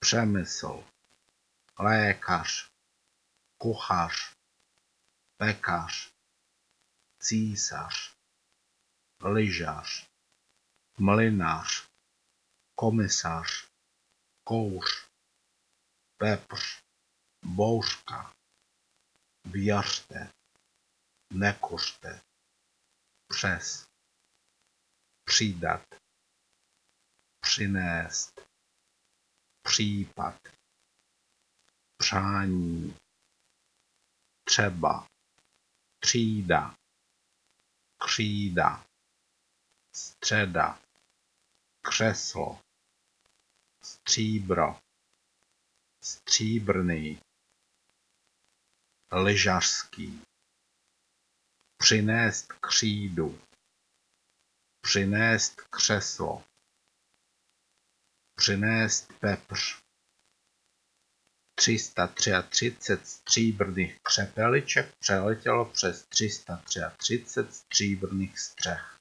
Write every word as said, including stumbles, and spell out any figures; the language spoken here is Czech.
přemysl, lékař, kuchař, pekař, císař, lyžař, mlynář, komisař, kouř, pepř, bouřka, věřte, nekuřte, přes, přidat, přinést, případ, přání, třeba, třída, křída, středa, křeslo, stříbro, stříbrný, lyžařský, přinést křídu, přinést křeslo, přinést pepř, tři sta třicet tři stříbrných křepeliček přeletělo přes tři sta třicet tři stříbrných střech.